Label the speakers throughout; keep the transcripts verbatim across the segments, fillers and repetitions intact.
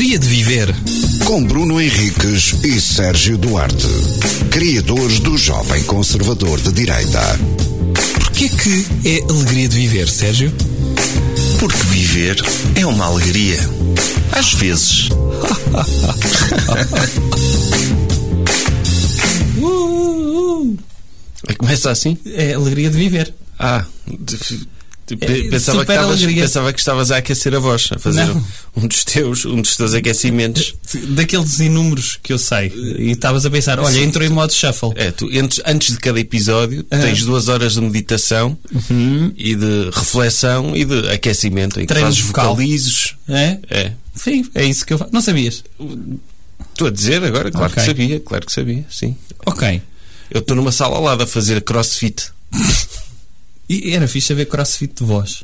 Speaker 1: Alegria de viver.
Speaker 2: Com Bruno Henriques e Sérgio Duarte, criadores do Jovem Conservador de Direita.
Speaker 1: Porquê que é alegria de viver, Sérgio?
Speaker 3: Porque viver é uma alegria. Às vezes.
Speaker 1: uh, uh.
Speaker 3: Começa assim?
Speaker 1: É alegria de viver.
Speaker 3: Ah, de, de,
Speaker 1: é,
Speaker 3: pensava, que estavas, pensava que estavas a aquecer a voz, a fazer um, um dos teus, um dos teus aquecimentos.
Speaker 1: Daqueles inúmeros que eu sei. E estavas a pensar, olha, entrou em modo shuffle.
Speaker 3: É, tu antes, antes de cada episódio uhum. tens duas horas de meditação uhum. e de reflexão e de aquecimento, em que fazes vocalizos.
Speaker 1: É?
Speaker 3: É.
Speaker 1: Sim, é isso que eu faço. Não sabias?
Speaker 3: Estou a dizer agora, claro okay. que sabia, claro que sabia, sim.
Speaker 1: Ok.
Speaker 3: Eu estou numa sala ao lado a fazer crossfit.
Speaker 1: E era fixe haver crossfit de voz.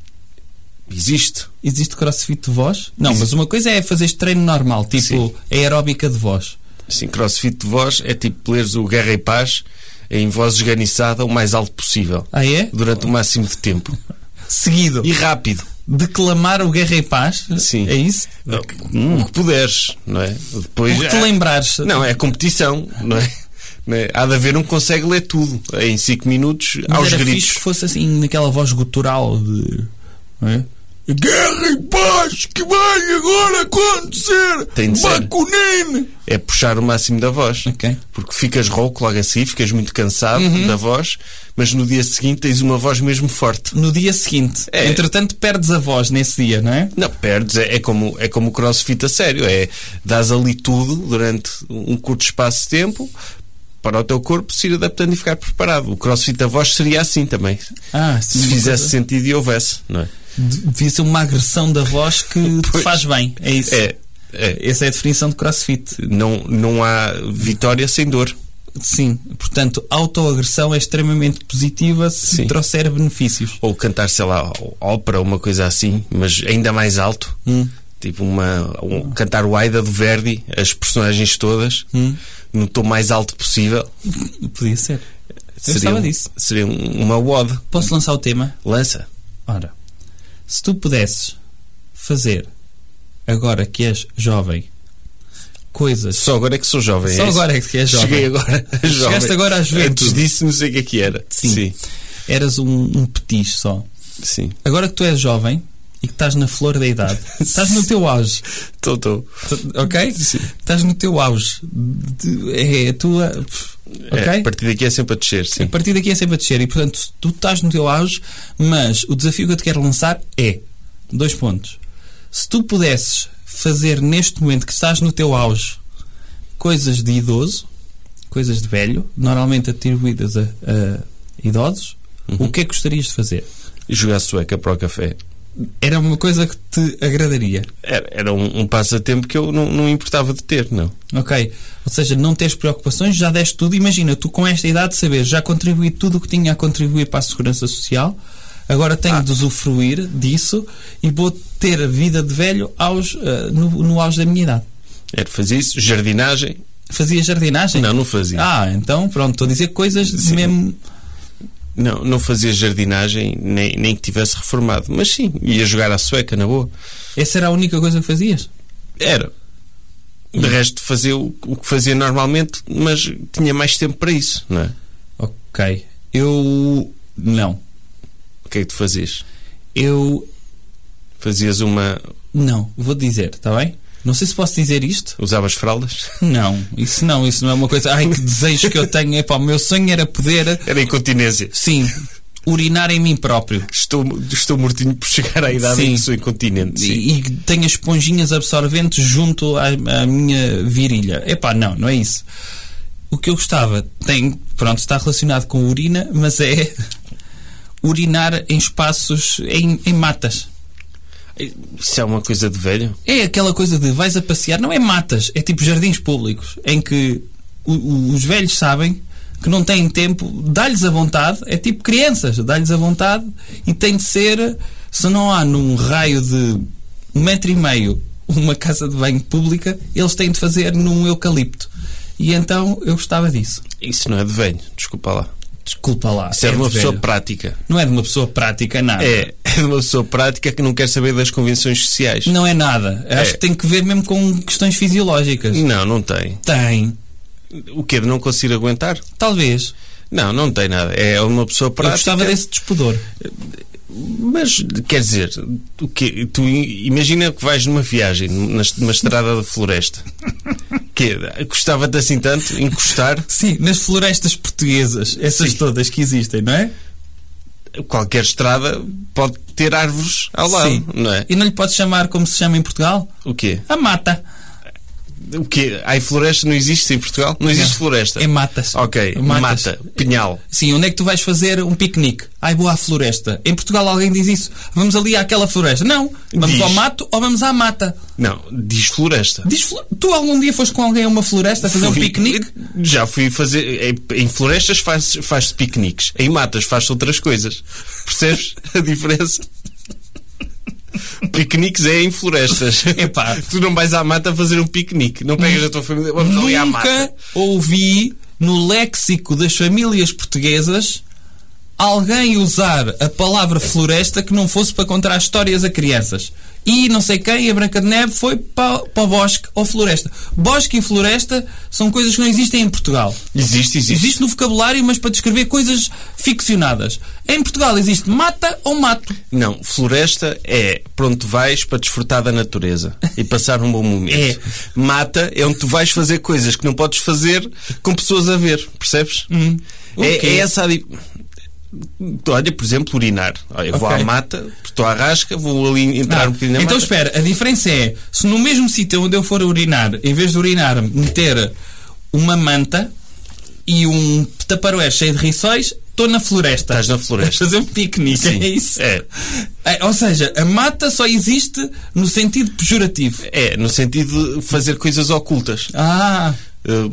Speaker 3: Existe.
Speaker 1: Existe crossfit de voz? Não,
Speaker 3: Existe.
Speaker 1: Mas uma coisa é fazer treino normal, tipo Sim. aeróbica de voz.
Speaker 3: Sim, crossfit de voz é tipo leres o Guerra e Paz em voz esganiçada o mais alto possível.
Speaker 1: Ah, é?
Speaker 3: Durante o máximo de tempo.
Speaker 1: Seguido.
Speaker 3: E rápido.
Speaker 1: Declamar o Guerra e Paz?
Speaker 3: Sim.
Speaker 1: É isso?
Speaker 3: Hum. O que puderes, não é? Depois,
Speaker 1: o que te
Speaker 3: é...
Speaker 1: lembrares.
Speaker 3: Não, é competição, não é? Há de haver um que consegue ler tudo em cinco minutos.
Speaker 1: Mas
Speaker 3: aos
Speaker 1: era
Speaker 3: gritos.
Speaker 1: Fixe que fosse assim, naquela voz gutural de... Não é? Guerra e paz que vai agora acontecer.
Speaker 3: Tem de ser.
Speaker 1: Bakunine.
Speaker 3: É puxar o máximo da voz.
Speaker 1: Okay.
Speaker 3: Porque ficas rouco logo assim, ficas muito cansado
Speaker 1: uhum.
Speaker 3: da voz, mas no dia seguinte tens uma voz mesmo forte.
Speaker 1: No dia seguinte.
Speaker 3: É.
Speaker 1: Entretanto perdes a voz nesse dia, não é?
Speaker 3: Não, perdes. É, é, como, é como o crossfit a sério. É, dás ali tudo durante um curto espaço de tempo para o teu corpo se ir adaptando e ficar preparado. O crossfit a voz seria assim também.
Speaker 1: Ah, sim,
Speaker 3: se fizesse
Speaker 1: coisa...
Speaker 3: sentido e houvesse, não é?
Speaker 1: Devia ser uma agressão da voz que te faz bem. É isso.
Speaker 3: É, é.
Speaker 1: Essa é a definição de crossfit.
Speaker 3: Não, não há vitória sem dor.
Speaker 1: Sim. Portanto, autoagressão é extremamente positiva se Sim. trouxer benefícios.
Speaker 3: Ou cantar, sei lá, ópera, uma coisa assim, mas ainda mais alto.
Speaker 1: Hum.
Speaker 3: Tipo uma, um, cantar o Aida do Verdi, as personagens todas,
Speaker 1: hum.
Speaker 3: no tom mais alto possível.
Speaker 1: Podia ser. Eu
Speaker 3: seria
Speaker 1: gostava
Speaker 3: um,
Speaker 1: disso.
Speaker 3: Seria uma ode.
Speaker 1: Posso lançar o tema?
Speaker 3: Lança.
Speaker 1: Ora, se tu pudesses fazer, agora que és jovem, coisas...
Speaker 3: Só agora é que sou jovem.
Speaker 1: Só
Speaker 3: é
Speaker 1: agora é que és jovem.
Speaker 3: Cheguei agora a jovem.
Speaker 1: Chegaste agora às vezes.
Speaker 3: Antes disso não sei o que é que era.
Speaker 1: Sim. Sim. Eras um, um petis só.
Speaker 3: Sim.
Speaker 1: Agora que tu és jovem e que estás na flor da idade, estás no teu auge.
Speaker 3: Estou, estou.
Speaker 1: Ok?
Speaker 3: Sim.
Speaker 1: Estás no teu auge. É a tua... Okay?
Speaker 3: É, a partir daqui é sempre a descer, sim.
Speaker 1: A partir daqui é sempre a descer. E, portanto, tu estás no teu auge, mas o desafio que eu te quero lançar é... Dois pontos. Se tu pudesses fazer neste momento que estás no teu auge coisas de idoso, coisas de velho, normalmente atribuídas a, a idosos, uhum. o que é que gostarias de fazer?
Speaker 3: Jogar sueca para o café.
Speaker 1: Era uma coisa que te agradaria?
Speaker 3: Era, era um, um passatempo que eu não, não importava de ter, não.
Speaker 1: Ok. Ou seja, não tens preocupações, já deste tudo. Imagina, tu com esta idade saber, já contribuí tudo o que tinha a contribuir para a segurança social, agora tenho ah. de usufruir disso e vou ter a vida de velho aos, uh, no, no auge da minha idade.
Speaker 3: Era fazer isso, jardinagem.
Speaker 1: Fazia jardinagem?
Speaker 3: Não, não fazia.
Speaker 1: Ah, então pronto, estou a dizer coisas de mesmo...
Speaker 3: Não, não fazia jardinagem, nem, nem que tivesse reformado. Mas sim, ia jogar à sueca, na boa.
Speaker 1: Essa era a única coisa que fazias?
Speaker 3: Era. De resto, fazia o, o que fazia normalmente, mas tinha mais tempo para isso, não é?
Speaker 1: Ok. Eu... Não.
Speaker 3: O que é que tu fazias?
Speaker 1: Eu...
Speaker 3: Fazias uma...
Speaker 1: Não, vou dizer, está bem? Não sei se posso dizer isto.
Speaker 3: Usavas fraldas?
Speaker 1: Não, isso não, isso não é uma coisa... Ai, que desejo que eu tenho. Epá, o meu sonho era poder...
Speaker 3: Era incontinência.
Speaker 1: Sim. Urinar em mim próprio.
Speaker 3: Estou, estou mortinho por chegar à idade
Speaker 1: sim.
Speaker 3: em que sou incontinente. Sim.
Speaker 1: E, e tenho as esponjinhas absorventes junto à, à minha virilha. Epá, não, não é isso. O que eu gostava tem... Pronto, está relacionado com urina, mas é... urinar em espaços... Em, em matas.
Speaker 3: Isso é uma coisa de velho?
Speaker 1: É aquela coisa de vais a passear, não é matas, é tipo jardins públicos, em que o, o, os velhos sabem que não têm tempo, dá-lhes a vontade, é tipo crianças, dá-lhes a vontade e tem de ser, se não há num raio de um metro e meio uma casa de banho pública, eles têm de fazer num eucalipto. E então eu gostava disso.
Speaker 3: Isso não é de velho, desculpa lá.
Speaker 1: Desculpa lá.
Speaker 3: Isso é, é de uma pessoa velho. prática.
Speaker 1: Não é de uma pessoa prática, nada.
Speaker 3: É. de uma pessoa prática que não quer saber das convenções sociais.
Speaker 1: Não é nada. Acho
Speaker 3: É.
Speaker 1: que tem que ver mesmo com questões fisiológicas.
Speaker 3: Não, não tem.
Speaker 1: Tem.
Speaker 3: O quê? De não conseguir aguentar?
Speaker 1: Talvez.
Speaker 3: Não, não tem nada. É uma pessoa
Speaker 1: Eu
Speaker 3: prática.
Speaker 1: gostava desse despudor.
Speaker 3: Mas, quer dizer, o quê? Tu imagina que vais numa viagem, numa, numa estrada da floresta. Quê? Gostava-te assim tanto encostar?
Speaker 1: Sim, nas florestas portuguesas. Essas
Speaker 3: Sim.
Speaker 1: todas que existem, não é?
Speaker 3: Qualquer estrada pode ter árvores ao lado,
Speaker 1: Sim.
Speaker 3: não é?
Speaker 1: E não lhe podes chamar como se chama em Portugal?
Speaker 3: O quê?
Speaker 1: A mata.
Speaker 3: O quê? Ai, floresta não existe em Portugal? Não existe
Speaker 1: Não.
Speaker 3: floresta?
Speaker 1: É matas.
Speaker 3: Ok,
Speaker 1: Matas.
Speaker 3: mata, pinhal.
Speaker 1: Sim, onde é que tu vais fazer um piquenique? Ai, vou à floresta. Em Portugal alguém diz isso. Vamos ali àquela floresta. Não. Vamos
Speaker 3: Diz.
Speaker 1: ao mato ou vamos à mata.
Speaker 3: Não, diz floresta.
Speaker 1: Diz, flo- tu algum dia foste com alguém a uma floresta a fazer um
Speaker 3: Fui-
Speaker 1: piquenique?
Speaker 3: Já fui fazer. Em, em florestas faz- faz-se piqueniques. Em matas faz-se outras coisas. Percebes a diferença? Piqueniques é em florestas.
Speaker 1: Epá.
Speaker 3: Tu não vais à mata fazer um piquenique. Não pegas a tua família. Vamos ali à
Speaker 1: Nunca
Speaker 3: mata.
Speaker 1: ouvi no léxico das famílias portuguesas alguém usar a palavra floresta que não fosse para contar histórias a crianças. E não sei quem, a Branca de Neve, foi para, para o bosque ou floresta. Bosque e floresta são coisas que não existem em Portugal.
Speaker 3: Existe, existe.
Speaker 1: Existe no vocabulário, mas para descrever coisas ficcionadas. Em Portugal existe mata ou mato.
Speaker 3: Não, floresta é para onde tu vais para desfrutar da natureza e passar um bom momento.
Speaker 1: É.
Speaker 3: Mata é onde tu vais fazer coisas que não podes fazer com pessoas a ver, percebes?
Speaker 1: Hum. O
Speaker 3: É,
Speaker 1: quê?
Speaker 3: é essa a di- Olha, por exemplo, urinar. Olha, eu vou
Speaker 1: Ok.
Speaker 3: à mata, estou à rasca, vou ali entrar
Speaker 1: Ah,
Speaker 3: um bocadinho na
Speaker 1: então
Speaker 3: mata.
Speaker 1: espera, a diferença é, se no mesmo sítio onde eu for urinar, em vez de urinar, meter uma manta e um taparoé cheio de riçóis, estou na floresta.
Speaker 3: Estás na floresta.
Speaker 1: A fazer um piquenique,
Speaker 3: Sim,
Speaker 1: é isso?
Speaker 3: é.
Speaker 1: É, ou seja, a mata só existe no sentido pejorativo.
Speaker 3: É, no sentido de fazer coisas ocultas.
Speaker 1: Ah,
Speaker 3: Uh,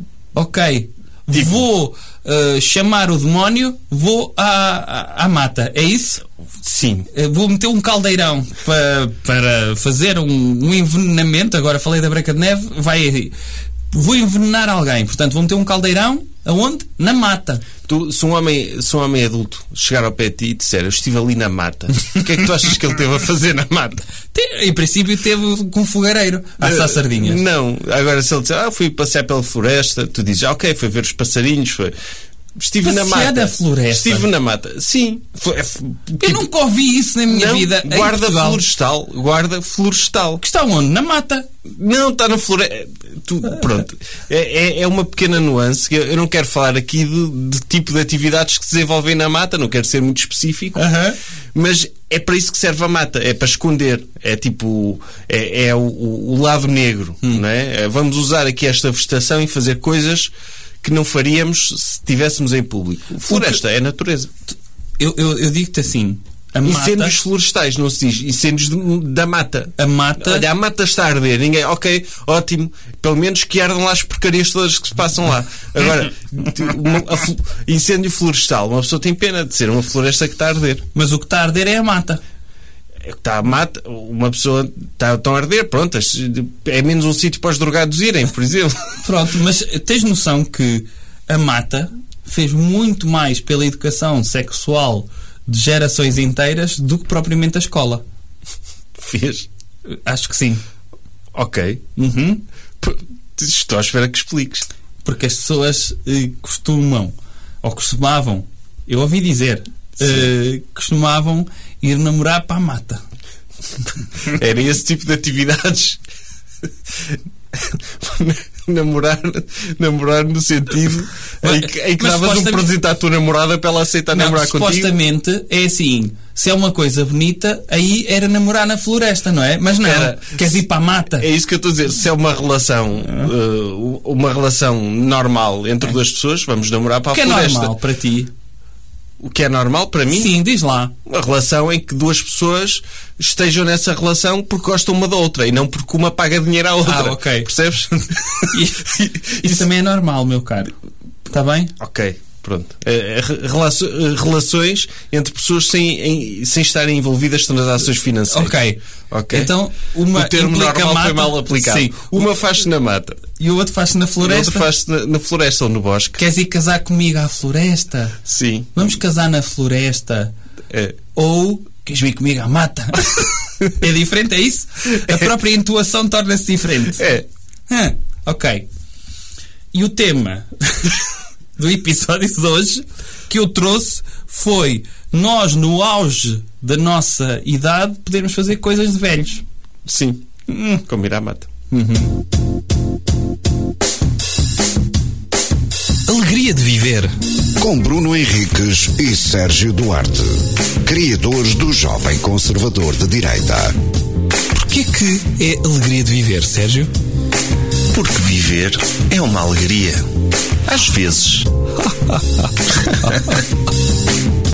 Speaker 1: ok.
Speaker 3: Tipo-
Speaker 1: Vou uh, chamar o demónio, vou à, à, à mata, é isso?
Speaker 3: sim.
Speaker 1: Uh, Vou meter um caldeirão para, para fazer um, um envenenamento. Agora falei da Branca de Neve, vai aí. Vou envenenar alguém, portanto vou meter um caldeirão aonde? Na mata.
Speaker 3: Tu, se, um homem, se um homem adulto chegar ao pé de ti e disser eu estive ali na mata, o que é que tu achas que ele teve a fazer na mata?
Speaker 1: Te- Em princípio teve com um fogareiro a assar sardinhas.
Speaker 3: Não. Agora, se ele disser, ah, fui passear pela floresta, tu dizes, ah, ok, foi ver os passarinhos, foi. Estive na
Speaker 1: Passear
Speaker 3: mata.
Speaker 1: na floresta?
Speaker 3: Estive na mata. Sim. Foi, é,
Speaker 1: Eu
Speaker 3: tipo,
Speaker 1: nunca ouvi isso na minha
Speaker 3: não,
Speaker 1: vida. em
Speaker 3: guarda
Speaker 1: Portugal.
Speaker 3: florestal. Guarda florestal.
Speaker 1: Que está onde? Na mata.
Speaker 3: Não, está na floresta. Tu, pronto. É, é, é uma pequena nuance. Que eu eu não quero falar aqui de, de tipo de atividades que se desenvolvem na mata, não quero ser muito específico,
Speaker 1: Aham.
Speaker 3: mas é para isso que serve a mata. É para esconder. É tipo. É, é o, o lado negro. Não é? É, vamos usar aqui esta vegetação e fazer coisas que não faríamos se estivéssemos em público. Floresta é natureza.
Speaker 1: Eu, eu, eu digo-te assim: a mata.
Speaker 3: Incêndios florestais, não se diz. Incêndios de- da mata.
Speaker 1: A mata.
Speaker 3: Olha, a mata está a arder. Ninguém, ok, ótimo. Pelo menos que ardam lá as porcarias todas que se passam lá. Agora, uma- a fl- incêndio florestal. Uma pessoa tem pena de ser uma floresta que está a arder.
Speaker 1: Mas o que está a arder é a mata.
Speaker 3: É que está a mata, uma pessoa está tão a arder, pronto, é menos um sítio para os drogados irem, por exemplo.
Speaker 1: Pronto, mas tens noção que a mata fez muito mais pela educação sexual de gerações inteiras do que propriamente a escola?
Speaker 3: Fez.
Speaker 1: Acho que sim.
Speaker 3: Ok.
Speaker 1: Uhum.
Speaker 3: P- Estou à espera que expliques.
Speaker 1: Porque as pessoas eh, costumam, ou costumavam, eu ouvi dizer, eh, costumavam ir namorar para a mata.
Speaker 3: Era esse tipo de atividades. namorar, namorar no sentido em que, em que
Speaker 1: Mas
Speaker 3: davas um
Speaker 1: supostamente-
Speaker 3: presente à tua namorada para ela aceitar
Speaker 1: Não,
Speaker 3: namorar contigo.
Speaker 1: supostamente é assim, se é uma coisa bonita, aí era namorar na floresta, não é? Mas não,
Speaker 3: Era.
Speaker 1: queres ir para a mata.
Speaker 3: É isso que eu estou a dizer. Se é uma relação, uh, uma relação normal entre duas pessoas, vamos namorar para
Speaker 1: O que
Speaker 3: a
Speaker 1: é
Speaker 3: floresta.
Speaker 1: normal para ti?
Speaker 3: O que é normal para mim?
Speaker 1: Sim, diz lá.
Speaker 3: Uma relação em que duas pessoas estejam nessa relação porque gostam uma da outra e não porque uma paga dinheiro à outra.
Speaker 1: Ah, ok.
Speaker 3: Percebes?
Speaker 1: E- Isso também é normal, meu caro. Está bem?
Speaker 3: Ok, pronto. Eh, re- relaço- eh, relações entre pessoas sem, em- sem estarem envolvidas em transações financeiras.
Speaker 1: Ok.
Speaker 3: Ok.
Speaker 1: Então, uma
Speaker 3: o termo
Speaker 1: implica
Speaker 3: normal
Speaker 1: mata.
Speaker 3: foi mal aplicado.
Speaker 1: Sim.
Speaker 3: Uma faz-se na mata,
Speaker 1: E o outro faz-se na
Speaker 3: o
Speaker 1: floresta.
Speaker 3: outro faz-se na, na floresta ou no bosque.
Speaker 1: Queres ir casar comigo à floresta?
Speaker 3: Sim.
Speaker 1: Vamos casar na floresta.
Speaker 3: É.
Speaker 1: Ou queres vir comigo à mata? É diferente, é isso? A própria intuação torna-se diferente.
Speaker 3: É.
Speaker 1: Ah, ok. E o tema do episódio de hoje que eu trouxe foi: nós, no auge da nossa idade, podemos fazer coisas de velhos.
Speaker 3: Sim.
Speaker 1: Hum.
Speaker 3: Como ir à mata.
Speaker 1: Uhum.
Speaker 4: Alegria de viver.
Speaker 2: Com Bruno Henriques e Sérgio Duarte, criadores do Jovem Conservador de Direita.
Speaker 4: Porquê que é alegria de viver, Sérgio?
Speaker 5: Porque viver é uma alegria. Às vezes.